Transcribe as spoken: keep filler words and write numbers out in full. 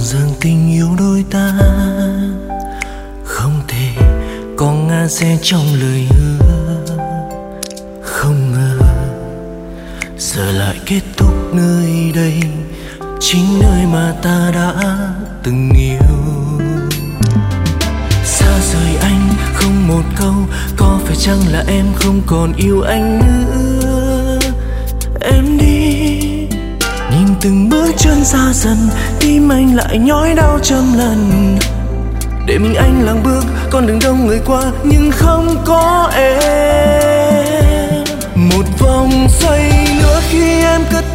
rằng tình yêu đôi ta không thể có ngã rẽ trong lời hứa. Không ngờ giờ lại kết thúc nơi đây, chính nơi mà ta đã từng yêu. Xa rời anh không một câu, có phải chăng là em không còn yêu anh nữa? Em đi, nhìn từng bước chân xa dần, tim anh lại nhói đau trăm lần. Để mình anh làng bước con đường đông người qua, nhưng không có em. Một vòng xoay nữa khi em cất